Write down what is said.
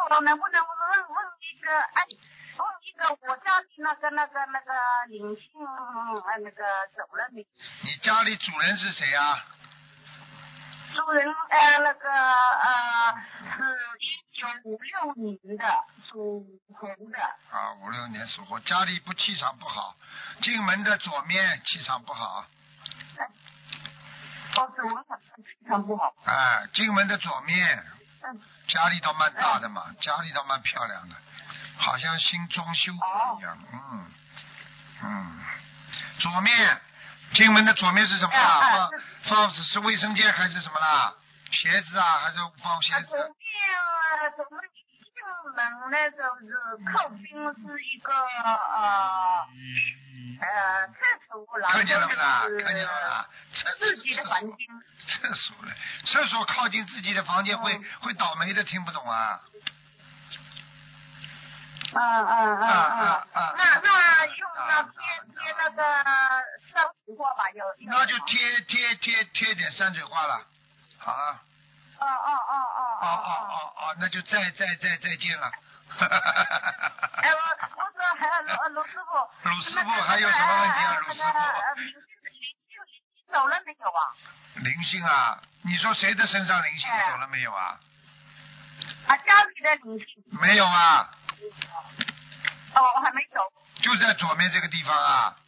我能不能问一个我家里那个灵性那个走了没？ 你家里主人是谁啊？ 主人是1956年的，属猴的。 啊，56年属猴，家里气场不好，进门的左面气场不好。 哦，走了，气场不好。 哎，进门的左面，家里倒蛮大的嘛，家里倒蛮漂亮的，好像新装修一样。左面，进门的左面是什么啦？放是卫生间还是什么啦？鞋子啊，还是放鞋子？ 左面进门呢，就是靠近是一个厕所，然后看见了不啦？看见了不啦？ 自己的房间。 厕所靠近自己的房间会倒霉的，听不懂啊？ 那用那贴那个山水画吧，有。 那就贴点山水画了，好了。那就再见了。 哎，我说还卢师傅。 鲁师傅还有什么问题啊？鲁师傅。 灵性走了没有啊？ 灵性啊？你说谁的身上灵性走了没有啊？ 家里的灵性。 没有啊。 我还没走。 就在左面这个地方啊。